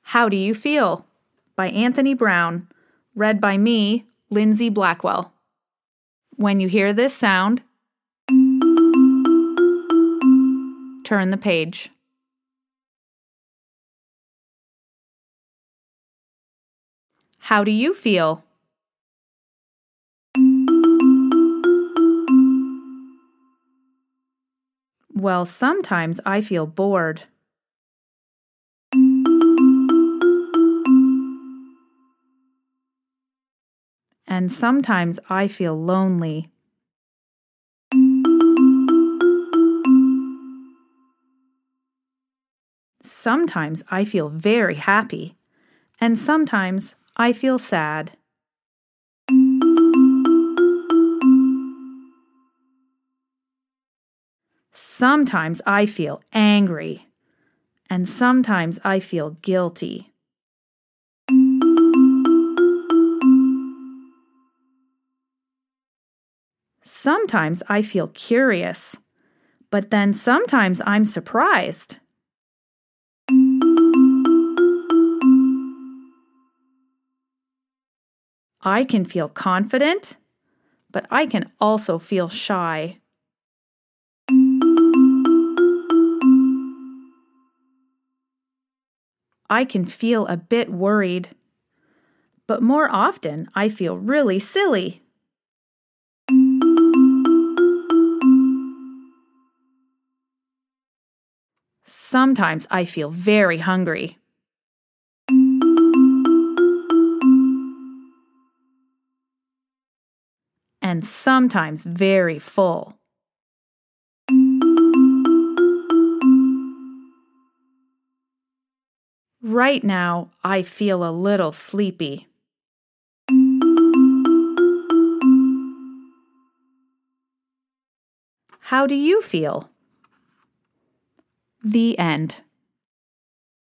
How Do You Feel? By Anthony Brown, read by me, Lindsay Blackwell. When you hear this sound, turn the page. How do you feel? Well, sometimes I feel bored. And sometimes I feel lonely. Sometimes I feel very happy, and sometimes I feel sad. Sometimes I feel angry, and sometimes I feel guilty. Sometimes I feel curious, but then sometimes I'm surprised. I can feel confident, but I can also feel shy. I can feel a bit worried, but more often I feel really silly. Sometimes I feel very hungry. And sometimes very full. Right now, I feel a little sleepy. How do you feel? The end.